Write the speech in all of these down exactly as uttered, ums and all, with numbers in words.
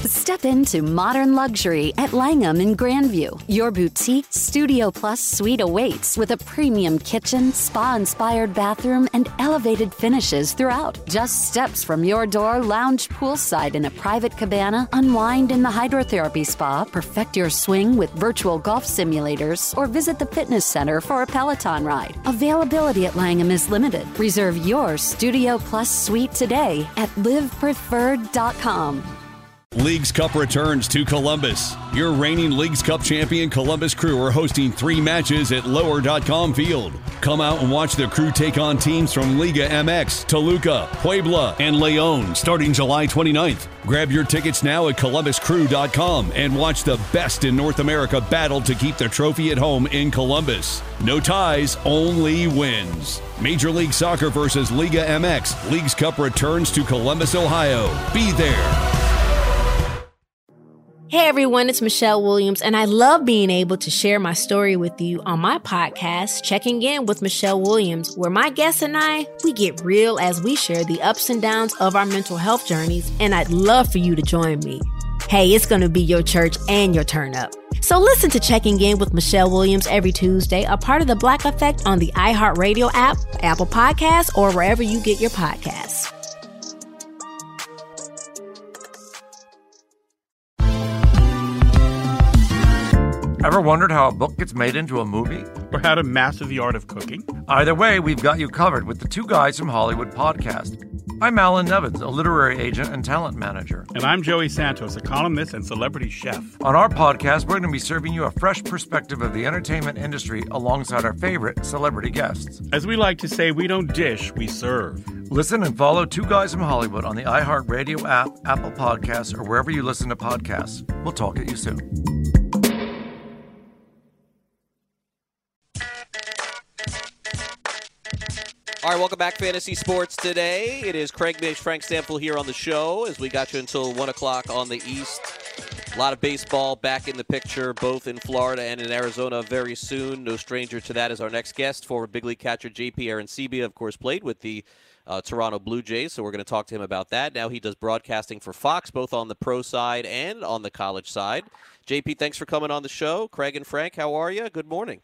Step into modern luxury at Langham in Grandview. Your boutique Studio Plus suite awaits with a premium kitchen, spa-inspired bathroom, and elevated finishes throughout. Just steps from your door, lounge poolside in a private cabana, unwind in the hydrotherapy spa, perfect your swing with virtual golf simulators, or visit the fitness center for a Peloton ride. Availability at Langham is limited. Reserve your Studio Plus suite today at live preferred dot com. Leagues Cup returns to Columbus. Your reigning Leagues Cup champion Columbus Crew are hosting three matches at lower dot com Field. Come out and watch the Crew take on teams from Liga M X, Toluca, Puebla, and León starting July twenty-ninth. Grab your tickets now at columbus crew dot com and watch the best in North America battle to keep the trophy at home in Columbus. No ties, only wins. Major League Soccer versus Liga M X. Leagues Cup returns to Columbus, Ohio. Be there. Hey everyone, it's Michelle Williams, and I love being able to share my story with you on my podcast, Checking In with Michelle Williams, where my guests and I, we get real as we share the ups and downs of our mental health journeys, and I'd love for you to join me. Hey, it's going to be your church and your turn up. So listen to Checking In with Michelle Williams every Tuesday, a part of the Black Effect on the iHeartRadio app, Apple Podcasts, or wherever you get your podcasts. Ever wondered how a book gets made into a movie? Or how to master the art of cooking? Either way, we've got you covered with the Two Guys from Hollywood podcast. I'm Alan Nevins, a literary agent and talent manager. And I'm Joey Santos, a columnist and celebrity chef. On our podcast, we're going to be serving you a fresh perspective of the entertainment industry alongside our favorite celebrity guests. As we like to say, we don't dish, we serve. Listen and follow Two Guys from Hollywood on the iHeartRadio app, Apple Podcasts, or wherever you listen to podcasts. We'll talk at you soon. All right, welcome back, Fantasy Sports Today. It is Craig Mish, Frank Stanfield here on the show as we got you until one o'clock on the East. A lot of baseball back in the picture, both in Florida and in Arizona very soon. No stranger to that is our next guest, former big league catcher J P Arencibia, of course, played with the uh, Toronto Blue Jays, so we're going to talk to him about that. Now he does broadcasting for Fox, both on the pro side and on the college side. J P, thanks for coming on the show. Craig and Frank, how are you? Good morning.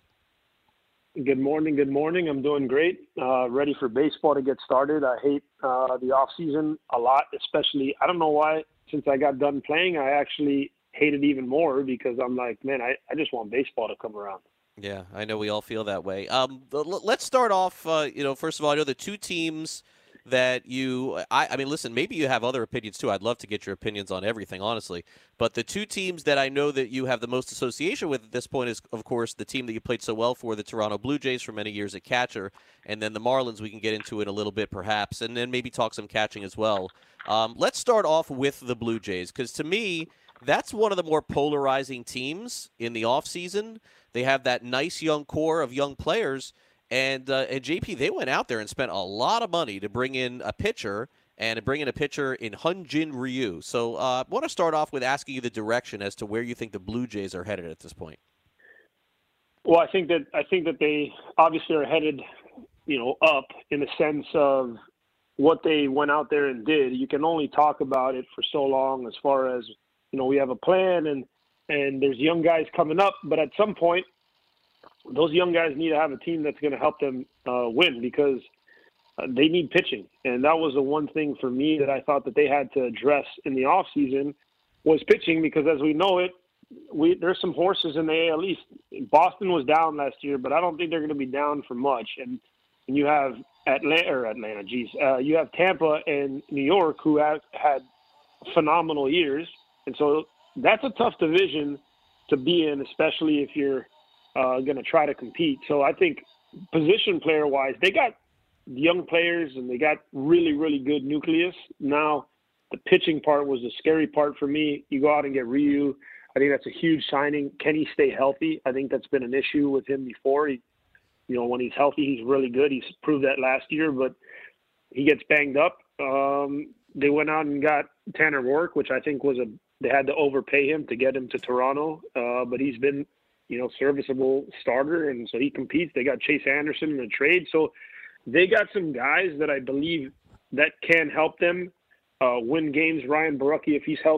Good morning. Good morning. I'm doing great. Uh, ready for baseball to get started. I hate uh, the off season a lot, especially, I don't know why, since I got done playing, I actually hate it even more because I'm like, man, I, I just want baseball to come around. Yeah, I know we all feel that way. Um, let's start off, uh, you know, first of all, I know the two teams that you, I, I mean, listen, maybe you have other opinions too. I'd love to get your opinions on everything, honestly. But the two teams that I know that you have the most association with at this point is, of course, the team that you played so well for, the Toronto Blue Jays for many years at catcher, and then the Marlins we can get into in a little bit perhaps, and then maybe talk some catching as well. Um, let's start off with the Blue Jays, because to me, that's one of the more polarizing teams in the offseason. They have that nice young core of young players. And, uh, and J P, they went out there and spent a lot of money to bring in a pitcher and to bring in a pitcher in Hyun-Jin Ryu. So uh, I want to start off with asking you the direction as to where you think the Blue Jays are headed at this point. Well, I think that I think that they obviously are headed, you know, up in the sense of what they went out there and did. You can only talk about it for so long as far as, you know, we have a plan and, and there's young guys coming up, but at some point, those young guys need to have a team that's going to help them uh, win because uh, they need pitching. And that was the one thing for me that I thought that they had to address in the offseason was pitching because as we know it, we there's some horses in the A L East. Boston was down last year, but I don't think they're going to be down for much. And, and you have Atlanta, or Atlanta, geez, uh, you have Tampa and New York who have had phenomenal years. And so that's a tough division to be in, especially if you're Uh, going to try to compete. So I think position player-wise, they got young players and they got really, really good nucleus. Now, the pitching part was the scary part for me. You go out and get Ryu. I think that's a huge signing. Can he stay healthy? I think that's been an issue with him before. He, you know, when he's healthy, he's really good. He's proved that last year, but he gets banged up. Um, they went out and got Tanner Roark, which I think was a – they had to overpay him to get him to Toronto, uh, but he's been – you know, serviceable starter, and so he competes. They got Chase Anderson in a trade. So they got some guys that I believe that can help them uh, win games. Ryan Borucki, if he's healthy,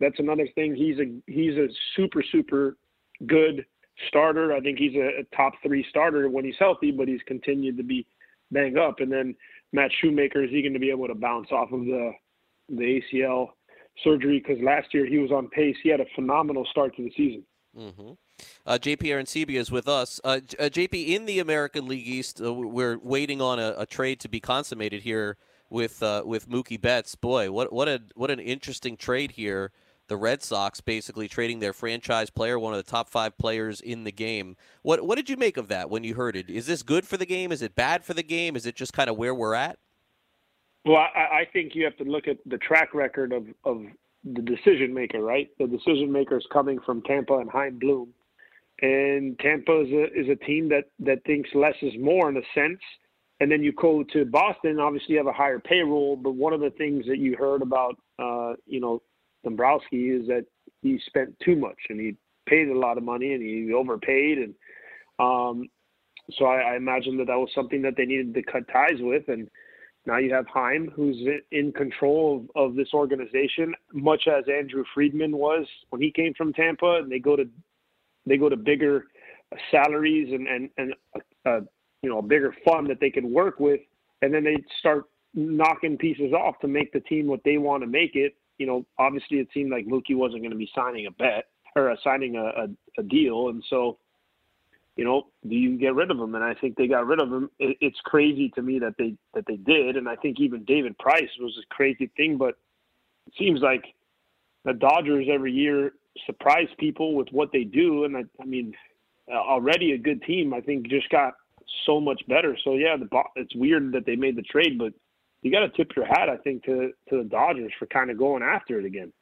That's another thing. He's a he's a super super good starter. I think he's a, a top three starter when he's healthy, but he's continued to be banged up. And then Matt Shoemaker, is he going to be able to bounce off of the the A C L surgery? Because last year he was on pace. He had a phenomenal start to the season. Mm-hmm. Uh, J P Arencibia is with us. Uh, uh, J P, in the American League East, uh, we're waiting on a, a trade to be consummated here with uh, with Mookie Betts. Boy, what what a what an interesting trade here. The Red Sox basically trading their franchise player, one of the top five players in the game. What what did you make of that when you heard it? Is this good for the game? Is it bad for the game? Is it just kind of where we're at? Well, I, I think you have to look at the track record of, of the decision maker, right? The decision maker is coming from Tampa and Chaim Bloom. And Tampa is a, is a team that, that thinks less is more in a sense. And then you go to Boston, obviously you have a higher payroll. But one of the things that you heard about, uh, you know, Dombrowski is that he spent too much and he paid a lot of money and he overpaid. And um, so I, I imagine that that was something that they needed to cut ties with. And now you have Chaim, who's in control of, of this organization, much as Andrew Friedman was when he came from Tampa. And they go to they go to bigger salaries and and and a, a, you know a bigger fund that they can work with, and then they start knocking pieces off to make the team what they want to make it. You know, obviously it seemed like Mookie wasn't going to be signing a bet or uh, signing a, a, a deal, and so. You know, do you get rid of him? And I think they got rid of him. It, it's crazy to me that they that they did, and I think even David Price was a crazy thing. But it seems like the Dodgers every year surprise people with what they do, and I, I mean, uh, already a good team. I think just got so much better. So yeah, the it's weird that they made the trade, but you got to tip your hat, I think, to to the Dodgers for kind of going after it again.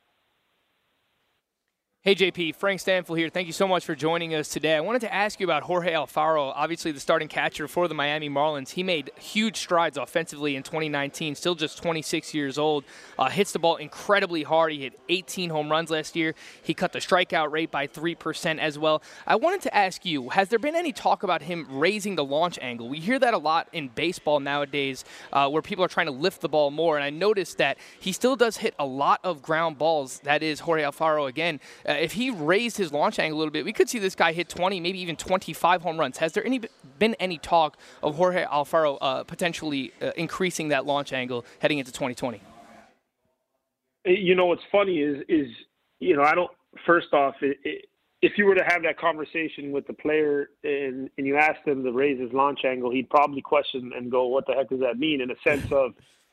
Hey, J P, Frank Stanfield here. Thank you so much for joining us today. I wanted to ask you about Jorge Alfaro, obviously the starting catcher for the Miami Marlins. He made huge strides offensively in twenty nineteen, still just twenty-six years old. Uh, hits the ball incredibly hard. He hit eighteen home runs last year. He cut the strikeout rate by three percent as well. I wanted to ask you, has there been any talk about him raising the launch angle? We hear that a lot in baseball nowadays uh, where people are trying to lift the ball more, and I noticed that he still does hit a lot of ground balls. That is Jorge Alfaro again. Uh, if he raised his launch angle a little bit, we could see this guy hit twenty, maybe even twenty-five home runs. Has there any been any talk of Jorge Alfaro uh, potentially uh, increasing that launch angle heading into twenty twenty? You know, what's funny is, is you know, I don't, first off, it, it, if you were to have that conversation with the player and, and you asked him to raise his launch angle, he'd probably question and go, what the heck does that mean? In a sense of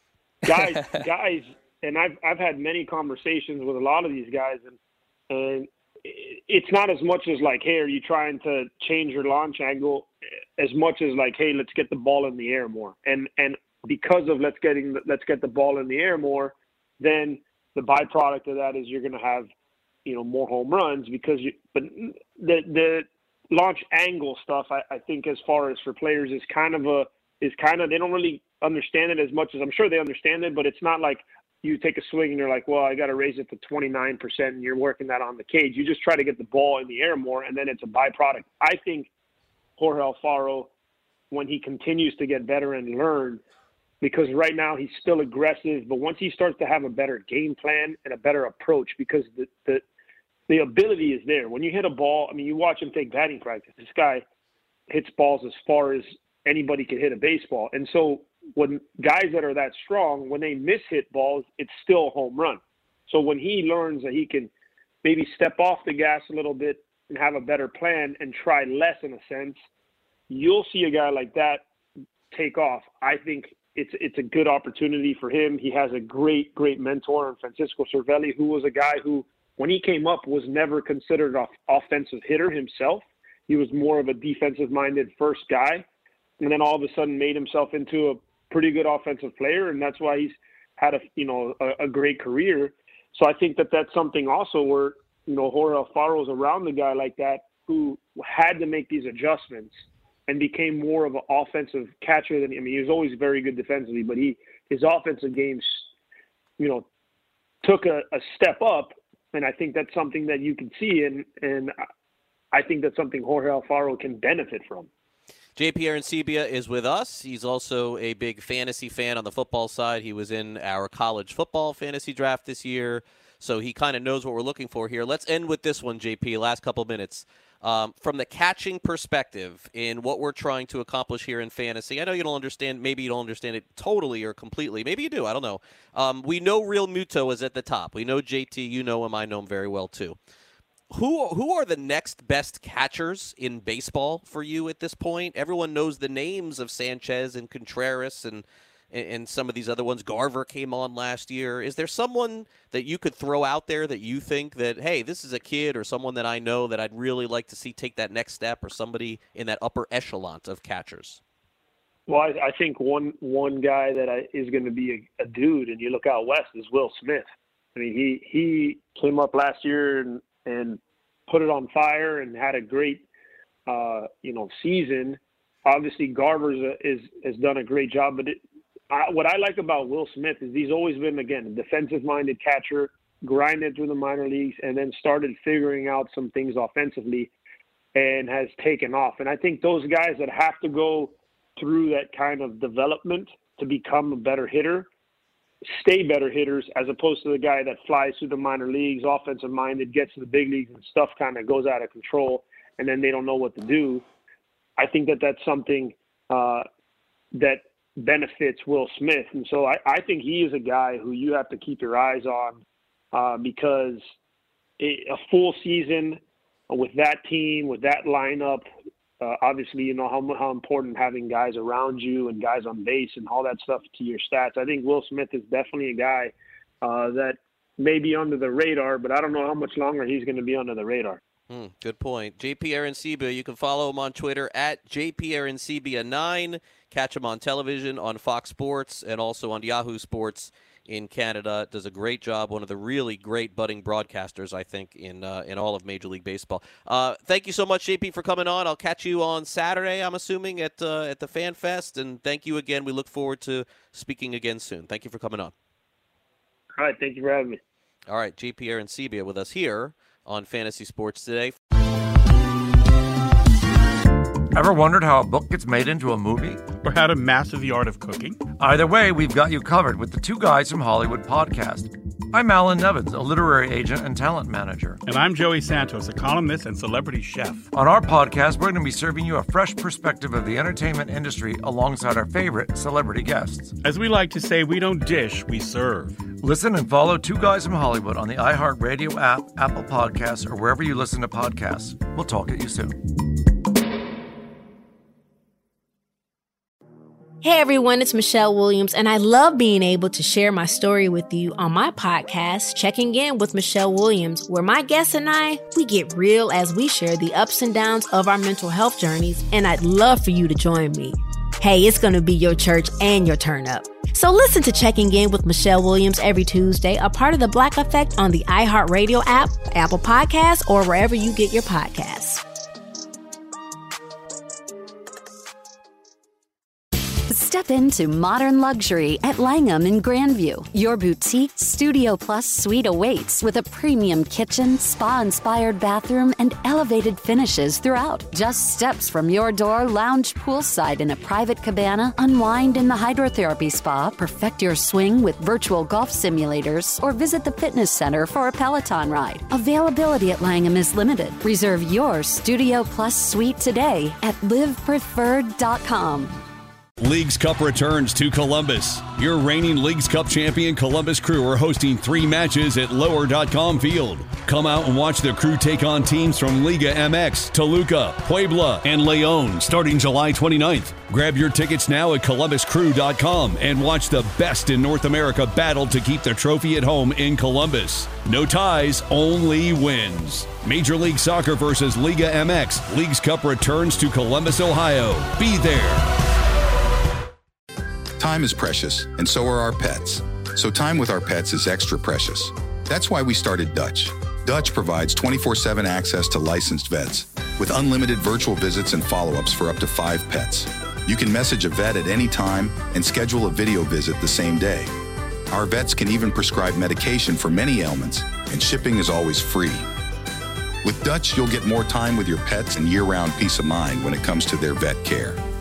guys, guys, and I've, I've had many conversations with a lot of these guys, and, and it's not as much as like, hey, are you trying to change your launch angle, as much as like, hey, let's get the ball in the air more. And and because of let's getting let's get the ball in the air more, then the byproduct of that is you're going to have, you know, more home runs because you. But the the launch angle stuff, I, I think, as far as for players, is kind of a is kind of they don't really understand it as much as I'm sure they understand it, but it's not like you take a swing and you're like, well, I got to raise it to twenty-nine percent and you're working that on the cage. You just try to get the ball in the air more, and then it's a byproduct. I think Jorge Alfaro, when he continues to get better and learn, because right now he's still aggressive, but once he starts to have a better game plan and a better approach, because the, the, the ability is there. When you hit a ball, I mean, you watch him take batting practice. This guy hits balls as far as anybody can hit a baseball. And so when guys that are that strong, when they miss hit balls, it's still a home run. So when he learns that he can maybe step off the gas a little bit and have a better plan and try less in a sense, you'll see a guy like that take off. I think it's it's a good opportunity for him. He has a great, great mentor in Francisco Cervelli, who was a guy who, when he came up, was never considered an offensive hitter himself. He was more of a defensive-minded first guy, and then all of a sudden made himself into a pretty good offensive player, and that's why he's had a you know a, a great career. So I think that that's something also where you know Jorge Alfaro's around a guy like that who had to make these adjustments and became more of an offensive catcher than I mean he was always very good defensively, but he his offensive games you know took a, a step up, and I think that's something that you can see, and and I think that's something Jorge Alfaro can benefit from. J P Arencibia is with us. He's also a big fantasy fan on the football side. He was in our college football fantasy draft this year. So he kind of knows what we're looking for here. Let's end with this one, J P, last couple minutes. Um, from the catching perspective in what we're trying to accomplish here in fantasy, I know you don't understand, maybe you don't understand it totally or completely. Maybe you do, I don't know. Um, we know Real Muto is at the top. We know J T, you know him, I know him very well too. Who who are the next best catchers in baseball for you at this point? Everyone knows the names of Sanchez and Contreras and and some of these other ones. Garver came on last year. Is there someone that you could throw out there that you think that, hey, this is a kid or someone that I know that I'd really like to see take that next step, or somebody in that upper echelon of catchers? Well, I, I think one one guy that I, is going to be a, a dude, and you look out west, is Will Smith. I mean, he he came up last year and, and put it on fire and had a great, uh, you know, season. Obviously, Garver's a, is has done a great job, but it, I, what I like about Will Smith is he's always been, again, a defensive-minded catcher, grinded through the minor leagues, and then started figuring out some things offensively and has taken off. And I think those guys that have to go through that kind of development to become a better hitter stay better hitters, as opposed to the guy that flies through the minor leagues, offensive-minded, gets to the big leagues, and stuff kind of goes out of control, and then they don't know what to do. I think that that's something uh, that – benefits Will Smith. And so I, I think he is a guy who you have to keep your eyes on uh, because it, a full season with that team, with that lineup, uh, obviously, you know, how, how important having guys around you and guys on base and all that stuff to your stats. I think Will Smith is definitely a guy uh, that may be under the radar, but I don't know how much longer he's going to be under the radar. Hmm, good point. J P Arencibia, you can follow him on Twitter at J P Arencibia nine. Catch him on television, on Fox Sports, and also on Yahoo Sports in Canada. Does a great job. One of the really great budding broadcasters, I think, in uh, in all of Major League Baseball. Uh, thank you so much, J P, for coming on. I'll catch you on Saturday, I'm assuming, at uh, at the Fan Fest. And thank you again. We look forward to speaking again soon. Thank you for coming on. All right. Thank you for having me. All right. J P Arencibia with us here on Fantasy Sports Today. Ever wondered how a book gets made into a movie? Or how to master the art of cooking? Either way, we've got you covered with the Two Guys from Hollywood podcast. I'm Alan Nevins, a literary agent and talent manager. And I'm Joey Santos, a columnist and celebrity chef. On our podcast, we're going to be serving you a fresh perspective of the entertainment industry alongside our favorite celebrity guests. As we like to say, we don't dish, we serve. Listen and follow Two Guys from Hollywood on the iHeartRadio app, Apple Podcasts, or wherever you listen to podcasts. We'll talk at you soon. Hey everyone, it's Michelle Williams, and I love being able to share my story with you on my podcast, Checking In with Michelle Williams, where my guests and I, we get real as we share the ups and downs of our mental health journeys, and I'd love for you to join me. Hey, it's going to be your church and your turn up. So listen to Checking In with Michelle Williams every Tuesday, a part of the Black Effect on the iHeartRadio app, Apple Podcasts, or wherever you get your podcasts. Step into modern luxury at Langham in Grandview. Your boutique Studio Plus suite awaits with a premium kitchen, spa-inspired bathroom, and elevated finishes throughout. Just steps from your door, lounge poolside in a private cabana, unwind in the hydrotherapy spa, perfect your swing with virtual golf simulators, or visit the fitness center for a Peloton ride. Availability at Langham is limited. Reserve your Studio Plus suite today at live preferred dot com. Leagues Cup returns to Columbus. Your reigning Leagues Cup champion Columbus Crew are hosting three matches at lower dot com field. Come out and watch the Crew take on teams from Liga M X, Toluca, Puebla, and Leon starting July twenty-ninth. Grab your tickets now at columbus crew dot com and watch the best in North America battle to keep the trophy at home in Columbus. No ties, only wins. Major League Soccer versus Liga M X. Leagues Cup returns to Columbus, Ohio. Be there. Time is precious, and so are our pets. So time with our pets is extra precious. That's why we started Dutch. Dutch provides twenty-four seven access to licensed vets with unlimited virtual visits and follow-ups for up to five pets. You can message a vet at any time and schedule a video visit the same day. Our vets can even prescribe medication for many ailments, and shipping is always free. With Dutch, you'll get more time with your pets and year-round peace of mind when it comes to their vet care.